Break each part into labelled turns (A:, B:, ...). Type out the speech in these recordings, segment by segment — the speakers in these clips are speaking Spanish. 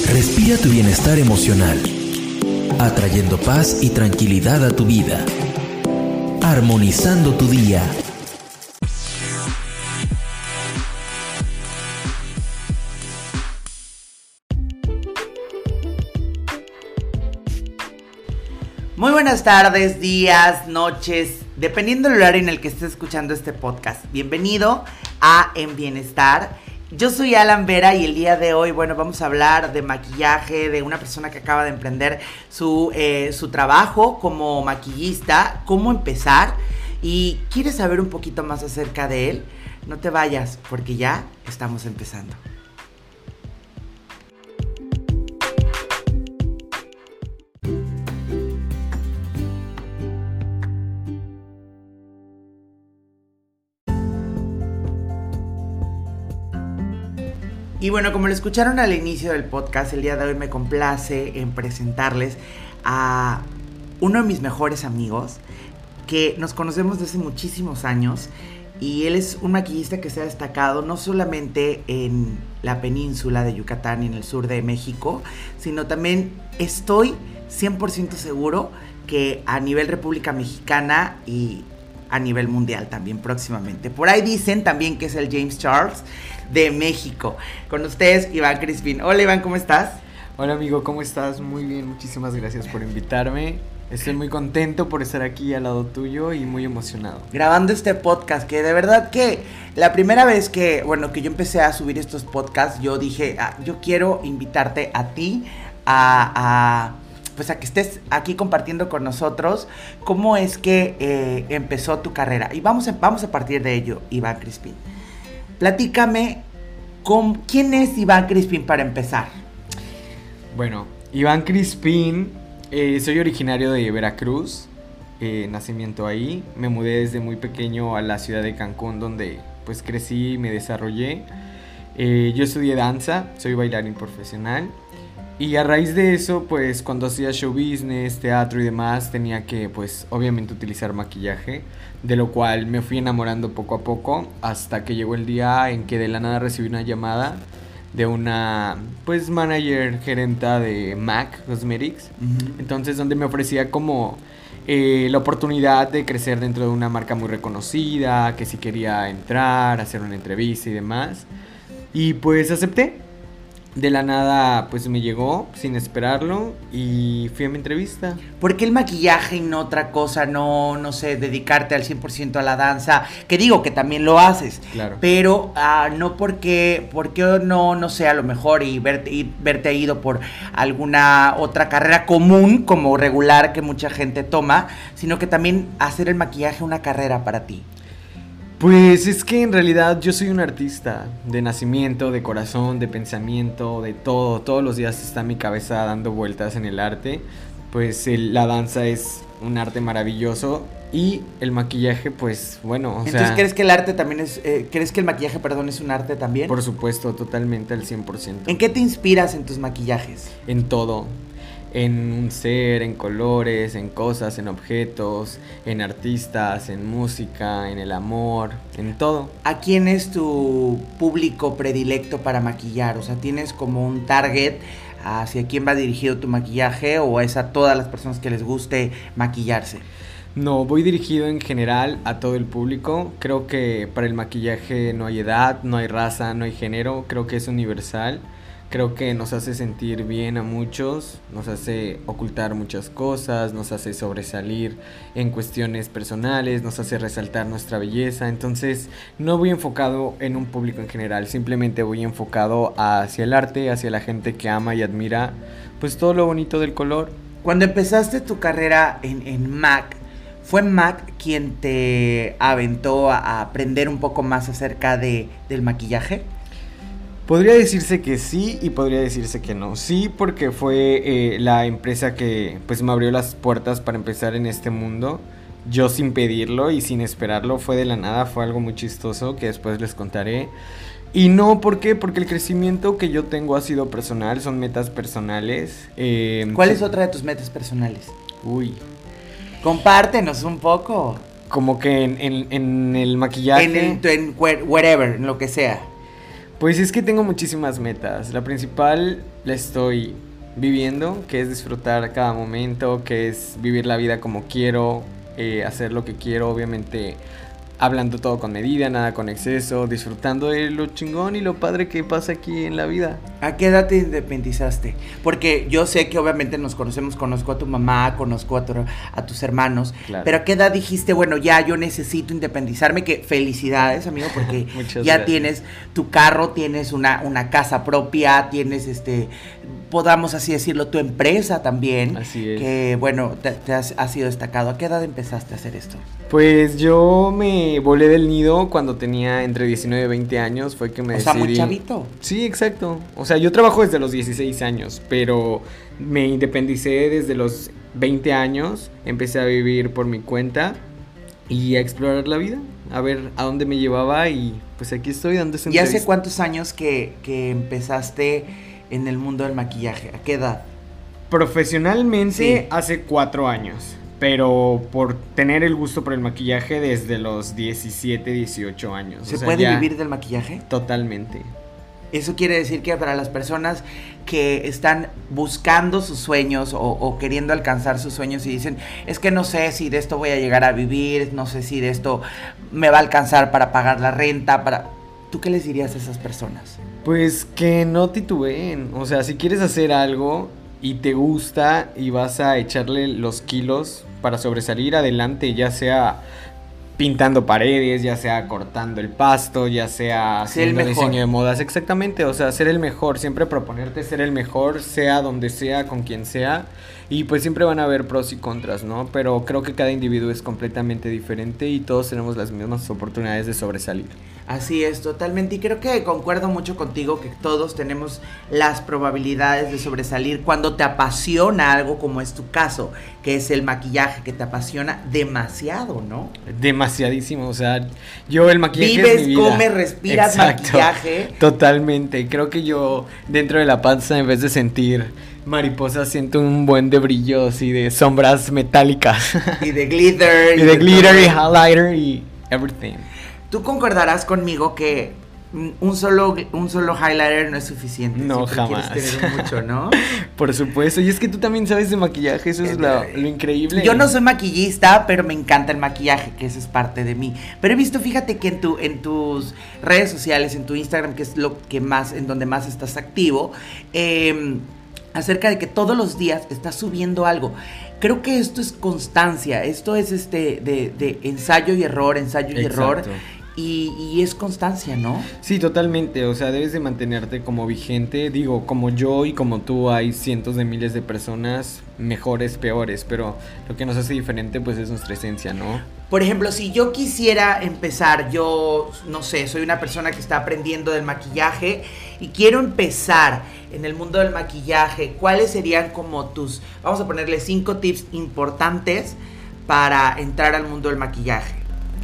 A: Respira tu bienestar emocional, atrayendo paz y tranquilidad a tu vida, armonizando tu día.
B: Muy buenas tardes, días, noches, dependiendo del horario en el que estés escuchando este podcast. Bienvenido a En Bienestar. Yo soy Alan Vera y el día de hoy, vamos a hablar de maquillaje, de una persona que acaba de emprender su trabajo como maquillista, cómo empezar. Y ¿quieres saber un poquito más acerca de él? No te vayas, porque ya estamos empezando. Y bueno, como lo escucharon al inicio del podcast, el día de hoy me complace en presentarles a uno de mis mejores amigos, que nos conocemos desde hace muchísimos años, y él es un maquillista que se ha destacado no solamente en la península de Yucatán y en el sur de México, sino también estoy 100% seguro que a nivel República Mexicana y a nivel mundial también próximamente. Por ahí dicen también que es el James Charles de México. Con ustedes, Iván Crispín. Hola, Iván, ¿cómo estás?
C: Hola, amigo, ¿cómo estás? Muy bien, muchísimas gracias por invitarme. Estoy muy contento por estar aquí al lado tuyo y muy emocionado.
B: Grabando este podcast, que de verdad que la primera vez que yo empecé a subir estos podcasts, yo dije, yo quiero invitarte a ti a que estés aquí compartiendo con nosotros cómo es que empezó tu carrera. Y vamos a partir de ello, Iván Crispín. Platícame, ¿quién es Iván Crispín para empezar?
C: Bueno, Iván Crispín, soy originario de Veracruz, nacimiento ahí. Me mudé desde muy pequeño a la ciudad de Cancún, donde pues crecí y me desarrollé. Yo estudié danza, soy bailarín profesional. Y a raíz de eso, pues cuando hacía show business, teatro y demás, tenía que pues obviamente utilizar maquillaje, de lo cual me fui enamorando poco a poco, hasta que llegó el día en que de la nada recibí una llamada de una pues manager gerenta de MAC Cosmetics. Entonces, donde me ofrecía como la oportunidad de crecer dentro de una marca muy reconocida, que si quería entrar, hacer una entrevista y demás. Y pues acepté. De la nada, pues me llegó sin esperarlo y fui a mi entrevista.
B: ¿Por qué el maquillaje y no otra cosa? No sé, dedicarte al 100% a la danza, que digo que también lo haces.
C: Claro.
B: Pero no porque no sé, a lo mejor y verte ido por alguna otra carrera común, como regular que mucha gente toma, sino que también hacer el maquillaje una carrera para ti.
C: Pues es que en realidad yo soy un artista de nacimiento, de corazón, de pensamiento, de todo. Todos los días está mi cabeza dando vueltas en el arte. Pues la danza es un arte maravilloso y el maquillaje, pues bueno,
B: Entonces, ¿crees que el arte también crees que el maquillaje, es un arte también?
C: Por supuesto, totalmente al 100%.
B: ¿En qué te inspiras en tus maquillajes?
C: En todo. En un ser, en colores, en cosas, en objetos, en artistas, en música, en el amor, en todo.
B: ¿A quién es tu público predilecto para maquillar? O sea, ¿tienes como un target hacia quién va dirigido tu maquillaje o es a todas las personas que les guste maquillarse?
C: No, voy dirigido en general a todo el público. Creo que para el maquillaje no hay edad, no hay raza, no hay género. Creo que es universal. Creo que nos hace sentir bien a muchos, nos hace ocultar muchas cosas, nos hace sobresalir en cuestiones personales, nos hace resaltar nuestra belleza. Entonces no voy enfocado en un público en general, simplemente voy enfocado hacia el arte, hacia la gente que ama y admira pues todo lo bonito del color.
B: Cuando empezaste tu carrera en MAC, ¿fue MAC quien te aventó a aprender un poco más acerca del maquillaje?
C: Podría decirse que sí y podría decirse que no. Sí, porque fue la empresa que pues me abrió las puertas para empezar en este mundo. Yo sin pedirlo y sin esperarlo, fue de la nada, fue algo muy chistoso que después les contaré. Y no, ¿por qué? Porque el crecimiento que yo tengo ha sido personal, son metas personales.
B: ¿Cuál es otra de tus metas personales?
C: Uy.
B: Compártenos un poco.
C: Como que en el maquillaje.
B: En wherever, en lo que sea.
C: Pues es que tengo muchísimas metas. La principal la estoy viviendo, que es disfrutar cada momento, que es vivir la vida como quiero, hacer lo que quiero, obviamente hablando todo con medida, nada con exceso, disfrutando de lo chingón y lo padre que pasa aquí en la vida.
B: ¿A qué edad te independizaste? Porque yo sé que obviamente nos conocemos, conozco a tu mamá, conozco a tus hermanos,
C: Claro.
B: pero ¿a qué edad dijiste, bueno, ya yo necesito independizarme? Que felicidades, amigo, porque
C: Muchas
B: ya
C: gracias.
B: tienes tu carro, tienes una casa propia, tienes podamos así decirlo, tu empresa también.
C: Así es.
B: Que bueno, te has sido destacado. ¿A qué edad empezaste a hacer esto?
C: Pues yo me volé del nido cuando tenía entre 19 y 20 años, fue que me
B: O sea, muy
C: decidí.
B: chavito.
C: Sí, exacto. O sea, yo trabajo desde los 16 años, pero me independicé desde los 20 años, empecé a vivir por mi cuenta y a explorar la vida, a ver a dónde me llevaba y pues aquí estoy dando esa
B: ¿Y hace
C: entrevista.
B: cuántos años que empezaste en el mundo del maquillaje? ¿A qué edad?
C: Profesionalmente
B: Sí.
C: hace 4 años, pero por tener el gusto por el maquillaje desde los 17, 18 años.
B: ¿Se
C: O sea,
B: puede
C: ya
B: vivir del maquillaje?
C: Totalmente.
B: Eso quiere decir que para las personas que están buscando sus sueños o queriendo alcanzar sus sueños y dicen, es que no sé si de esto voy a llegar a vivir, no sé si de esto me va a alcanzar para pagar la renta, ¿tú qué les dirías a esas personas?
C: Pues que no titubeen, o sea, si quieres hacer algo y te gusta y vas a echarle los kilos para sobresalir adelante, ya sea pintando paredes, ya sea cortando el pasto, ya sea
B: Ser el
C: haciendo
B: mejor.
C: diseño de modas, exactamente, o sea, ser el mejor, siempre proponerte ser el mejor, sea donde sea, con quien sea, y pues siempre van a haber pros y contras, ¿no? Pero creo que cada individuo es completamente diferente y todos tenemos las mismas oportunidades de sobresalir.
B: Así es, totalmente. Y creo que concuerdo mucho contigo que todos tenemos las probabilidades de sobresalir cuando te apasiona algo como es tu caso, que es el maquillaje, que te apasiona demasiado, ¿no?
C: Demasiadísimo, o sea, yo el maquillaje es
B: Vives,
C: mi vida.
B: comes, respiras maquillaje.
C: Totalmente, creo que yo dentro de la panza en vez de sentir mariposas siento un buen de brillo así de sombras metálicas.
B: Y de glitter.
C: Y de glitter y
B: todo.
C: highlighter y everything.
B: Tú concordarás conmigo que un solo highlighter no es suficiente.
C: No,
B: Siempre
C: jamás.
B: quieres tener mucho, ¿no?
C: Por supuesto, y es que tú también sabes de maquillaje, eso es lo increíble.
B: Yo no soy maquillista, pero me encanta el maquillaje, que eso es parte de mí. Pero he visto, fíjate que en tus redes sociales, en tu Instagram, que es lo que más, en donde más estás activo, acerca de que todos los días estás subiendo algo. Creo que esto es constancia, esto es de ensayo y error,
C: Exacto.
B: y es constancia, ¿no?
C: Sí, totalmente, o sea, debes de mantenerte como vigente, digo, como yo y como tú hay cientos de miles de personas, mejores, peores, pero lo que nos hace diferente pues es nuestra esencia, ¿no?
B: Por ejemplo, si yo quisiera empezar, yo, no sé, soy una persona que está aprendiendo del maquillaje y quiero empezar en el mundo del maquillaje, ¿cuáles serían como vamos a ponerle 5 tips importantes para entrar al mundo del maquillaje?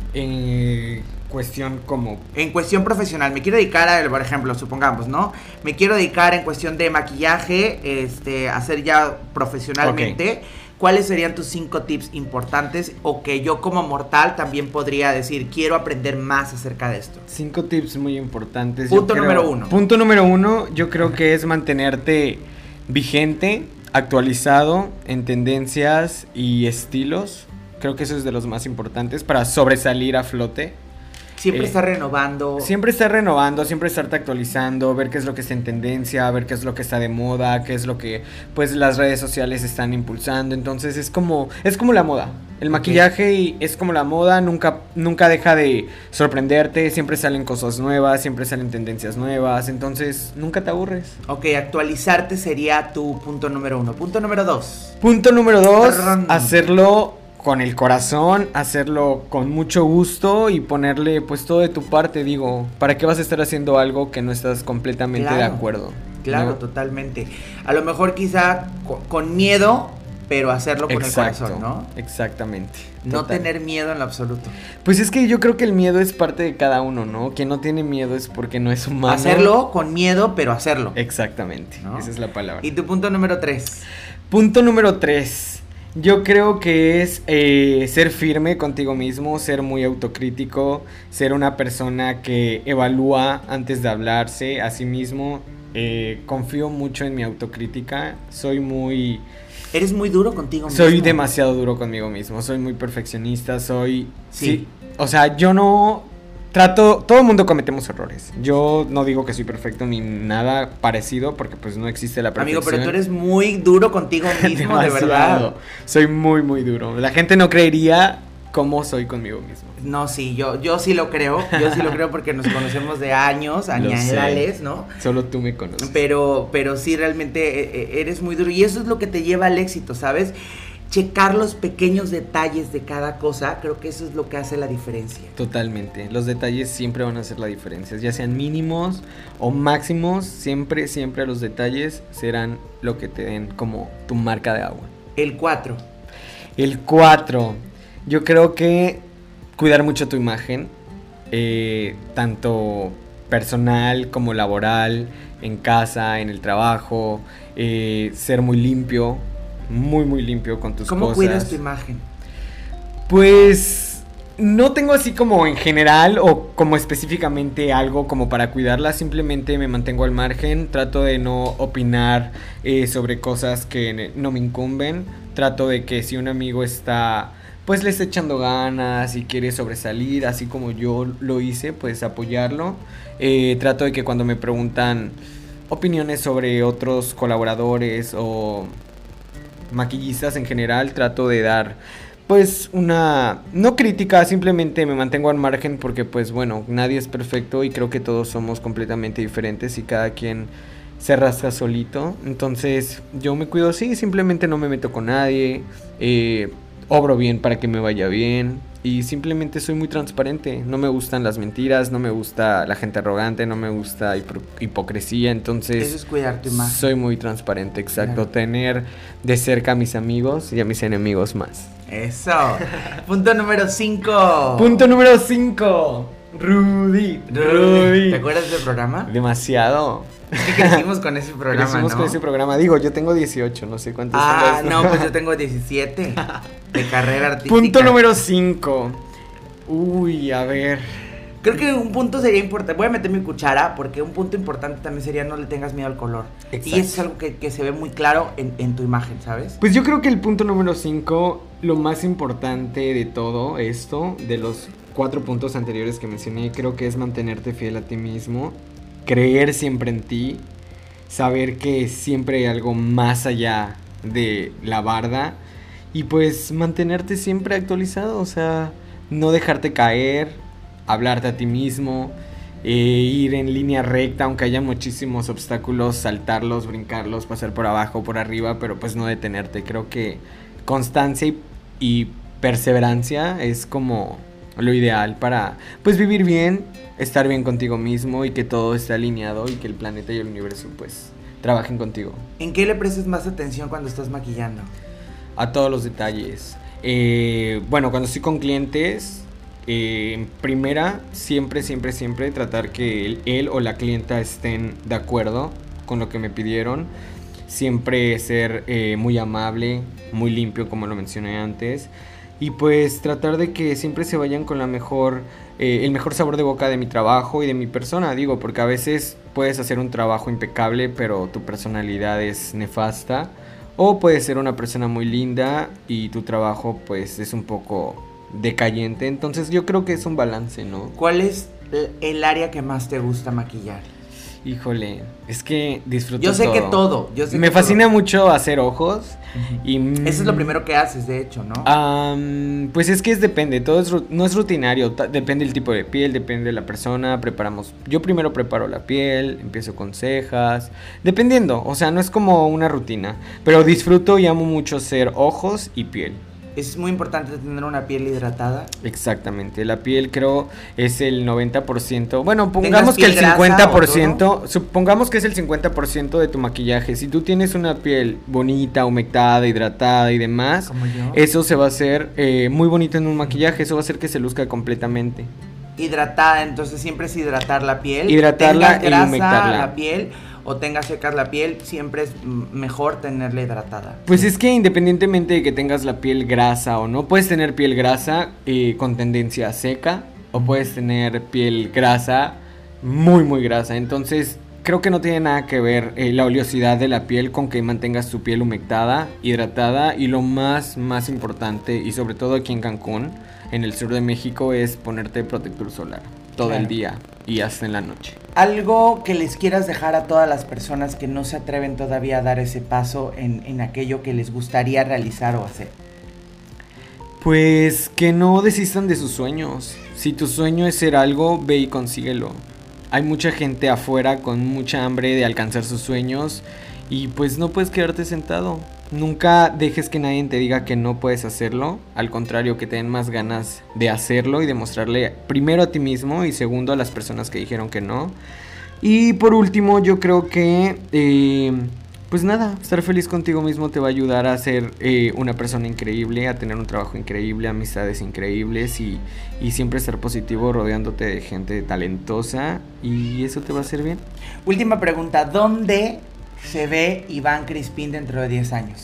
C: Cuestión como...
B: En cuestión profesional, me quiero dedicar por ejemplo, supongamos, ¿no? Me quiero dedicar en cuestión de maquillaje, hacer ya profesionalmente.
C: Ok.
B: ¿Cuáles serían tus 5 tips importantes o que yo como mortal también podría decir, quiero aprender más acerca de esto?
C: 5 tips muy importantes.
B: Punto número 1.
C: Punto número 1, yo creo que es mantenerte vigente, actualizado en tendencias y estilos. Creo que eso es de los más importantes para sobresalir a flote.
B: Siempre estar renovando.
C: Siempre estar renovando, siempre estarte actualizando, ver qué es lo que está en tendencia, ver qué es lo que está de moda, qué es lo que pues las redes sociales están impulsando. Entonces es como la moda. El maquillaje es como la moda, nunca deja de sorprenderte, siempre salen cosas nuevas, siempre salen tendencias nuevas, entonces nunca te aburres.
B: Ok, actualizarte sería tu punto número 1. Punto número 2.
C: Punto número 2, hacerlo con el corazón, hacerlo con mucho gusto y ponerle pues todo de tu parte, digo, ¿para qué vas a estar haciendo algo que no estás completamente de acuerdo?
B: Claro,
C: ¿no?
B: Totalmente. A lo mejor quizá con miedo, pero hacerlo con el corazón, ¿no?
C: Exactamente.
B: No
C: Total.
B: tener miedo en lo absoluto.
C: Pues es que yo creo que el miedo es parte de cada uno, ¿no? Quien no tiene miedo es porque no es humano.
B: Hacerlo con miedo, pero hacerlo.
C: Exactamente,
B: ¿no?
C: esa es la palabra.
B: ¿Y tu punto número 3?
C: Punto número 3. Yo creo que es ser firme contigo mismo, ser muy autocrítico, ser una persona que evalúa antes de hablarse a sí mismo. Confío mucho en mi autocrítica,
B: Eres muy duro contigo mismo.
C: Soy demasiado duro conmigo mismo, soy muy perfeccionista, sí. O sea, yo no todo el mundo cometemos errores. Yo no digo que soy perfecto ni nada parecido porque pues no existe la perfección.
B: Amigo, pero tú eres muy duro contigo mismo, de verdad.
C: Soy muy, muy duro. La gente no creería cómo soy conmigo mismo.
B: No, sí, yo sí lo creo. Yo sí lo creo porque nos conocemos de años, añales, ¿no?
C: Solo tú me conoces.
B: Pero sí, realmente eres muy duro. Y eso es lo que te lleva al éxito, ¿sabes? Checar los pequeños detalles de cada cosa, creo que eso es lo que hace la diferencia.
C: Totalmente, los detalles siempre van a hacer la diferencia, ya sean mínimos o máximos, siempre los detalles serán lo que te den como tu marca de agua.
B: El 4.
C: Yo creo que cuidar mucho tu imagen, tanto personal como laboral, en casa, en el trabajo, ser muy limpio. Muy limpio con tus cosas.
B: ¿Cómo cuidas tu imagen?
C: Pues no tengo así como en general o como específicamente algo como para cuidarla. Simplemente me mantengo al margen. Trato de no opinar sobre cosas que no me incumben. Trato de que si un amigo está pues le está echando ganas y quiere sobresalir, así como yo lo hice, pues apoyarlo. Trato de que cuando me preguntan opiniones sobre otros colaboradores o maquillistas en general, trato de dar pues no crítica, simplemente me mantengo al margen porque pues bueno, nadie es perfecto y creo que todos somos completamente diferentes y cada quien se rasca solito. Entonces yo me cuido así, simplemente no me meto con nadie, obro bien para que me vaya bien y simplemente soy muy transparente. No me gustan las mentiras, no me gusta la gente arrogante, no me gusta hipocresía. Entonces
B: eso es cuidar tu imagen.
C: Soy muy transparente, exacto. Claro. Tener de cerca a mis amigos y a mis enemigos más.
B: Eso. Punto número 5.
C: Rudy.
B: ¿Te acuerdas del programa?
C: Demasiado.
B: Es que crecimos con ese programa,
C: con ese programa. Digo, yo tengo 18, no sé cuántos.
B: No, pues yo tengo 17 de carrera artística.
C: Punto número 5. Uy, a ver.
B: Creo que un punto sería importante. Voy a meter mi cuchara porque un punto importante también sería no le tengas miedo al color. Exacto. Y eso es algo que se ve muy claro en tu imagen, ¿sabes?
C: Pues yo creo que el punto número 5, lo más importante de todo esto, de los 4 puntos anteriores que mencioné, creo que es mantenerte fiel a ti mismo. Creer siempre en ti, saber que siempre hay algo más allá de la barda y pues mantenerte siempre actualizado, o sea, no dejarte caer, hablarte a ti mismo, ir en línea recta aunque haya muchísimos obstáculos, saltarlos, brincarlos, pasar por abajo, por arriba, pero pues no detenerte. Creo que constancia y perseverancia es como lo ideal para pues vivir bien, estar bien contigo mismo y que todo esté alineado y que el planeta y el universo pues trabajen contigo.
B: ¿En qué le prestas más atención cuando estás maquillando?
C: A todos los detalles. Bueno, cuando estoy con clientes, en primera, siempre tratar que él o la clienta estén de acuerdo con lo que me pidieron. Siempre ser muy amable, muy limpio, como lo mencioné antes. Y pues tratar de que siempre se vayan con el mejor sabor de boca de mi trabajo y de mi persona, digo, porque a veces puedes hacer un trabajo impecable, pero tu personalidad es nefasta. O puedes ser una persona muy linda y tu trabajo pues es un poco decayente. Entonces yo creo que es un balance, ¿no?
B: ¿Cuál es el área que más te gusta maquillar?
C: Híjole, es que disfruto
B: todo. Yo sé que
C: me fascina mucho hacer ojos. Y
B: eso es lo primero que haces, de hecho, ¿no?
C: Pues es que depende, no es rutinario, depende del tipo de piel, depende de la persona, yo primero preparo la piel, empiezo con cejas, dependiendo, o sea, no es como una rutina, pero disfruto y amo mucho hacer ojos y piel.
B: Es muy importante tener una piel hidratada.
C: Exactamente, la piel creo es el 90%. Bueno, pongamos que el 50%, supongamos que es el 50% de tu maquillaje. Si tú tienes una piel bonita, humectada, hidratada y demás,
B: como yo,
C: eso se va a hacer muy bonito en un maquillaje, eso va a hacer que se luzca completamente.
B: Hidratada, entonces siempre es hidratar la piel.
C: Hidratarla
B: grasa,
C: y humectarla.
B: La piel o tenga secas la piel, siempre es mejor tenerla hidratada.
C: Pues es que independientemente de que tengas la piel grasa o no, puedes tener piel grasa con tendencia seca o puedes tener piel grasa muy muy grasa. Entonces creo que no tiene nada que ver la oleosidad de la piel con que mantengas tu piel humectada, hidratada, y lo más importante, y sobre todo aquí en Cancún, en el sur de México, es ponerte protector solar todo el día y hasta en la noche.
B: Algo que les quieras dejar a todas las personas que no se atreven todavía a dar ese paso en aquello que les gustaría realizar o hacer.
C: Pues que no desistan de sus sueños. Si tu sueño es ser algo, ve y consíguelo. Hay mucha gente afuera con mucha hambre de alcanzar sus sueños y pues no puedes quedarte sentado. Nunca dejes que nadie te diga que no puedes hacerlo. Al contrario, que te den más ganas de hacerlo y demostrarle primero a ti mismo y segundo a las personas que dijeron que no. Y por último, yo creo que pues nada, estar feliz contigo mismo te va a ayudar a ser una persona increíble, a tener un trabajo increíble, amistades increíbles y siempre estar positivo rodeándote de gente talentosa, y eso te va a hacer bien.
B: Última pregunta, ¿dónde se ve Iván Crispín dentro de 10 años?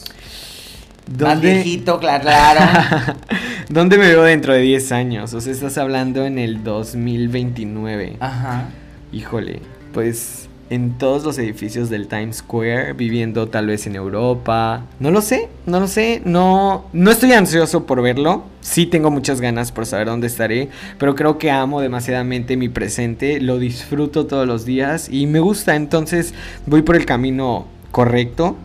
B: Más viejito, claro.
C: ¿Dónde me veo dentro de 10 años? O sea, estás hablando en el 2029.
B: Ajá.
C: Híjole, pues en todos los edificios del Times Square, viviendo tal vez en Europa. No lo sé. No estoy ansioso por verlo. Sí tengo muchas ganas por saber dónde estaré, pero creo que amo demasiadamente mi presente, lo disfruto todos los días y me gusta, entonces voy por el camino correcto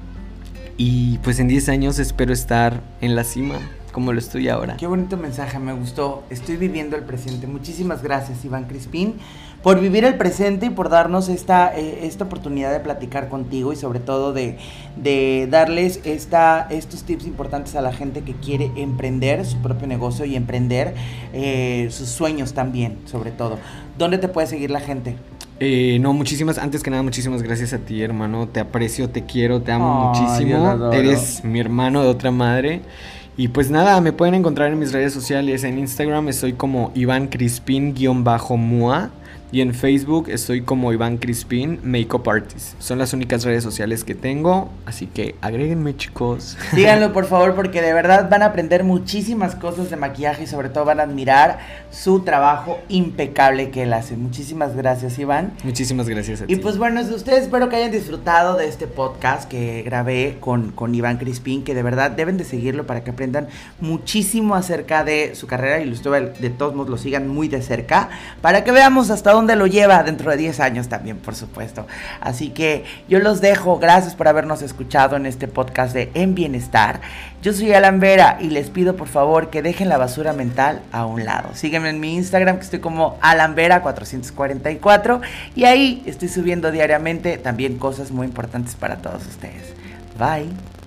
C: y pues en 10 años espero estar en la cima, como lo estoy ahora.
B: Qué bonito mensaje, me gustó. Estoy viviendo el presente. Muchísimas gracias, Iván Crispín, por vivir el presente y por darnos esta oportunidad de platicar contigo y sobre todo de darles estos tips importantes a la gente que quiere emprender su propio negocio y emprender sus sueños también, sobre todo. ¿Dónde te puede seguir la gente?
C: Antes que nada, muchísimas gracias a ti, hermano. Te aprecio, te quiero, te amo muchísimo. Eres mi hermano de otra madre. Y pues nada, me pueden encontrar en mis redes sociales. En Instagram estoy como Iván Crispín_MUA. Y en Facebook estoy como Iván Crispín Makeup Artist. Son las únicas redes sociales que tengo, así que agréguenme, chicos.
B: Síganlo, por favor, porque de verdad van a aprender muchísimas cosas de maquillaje y sobre todo van a admirar su trabajo impecable que él hace. Muchísimas gracias, Iván.
C: Muchísimas gracias a ti.
B: Y pues bueno, ustedes espero que hayan disfrutado de este podcast que grabé con Iván Crispín, que de verdad deben de seguirlo para que aprendan muchísimo acerca de su carrera y de todos modos lo sigan muy de cerca para que veamos hasta dónde lo lleva dentro de 10 años también, por supuesto. Así que yo los dejo. Gracias por habernos escuchado en este podcast de En Bienestar. Yo soy Alan Vera y les pido por favor que dejen la basura mental a un lado. Sígueme en mi Instagram, que estoy como Alan Vera 444, y ahí estoy subiendo diariamente también cosas muy importantes para todos ustedes. Bye.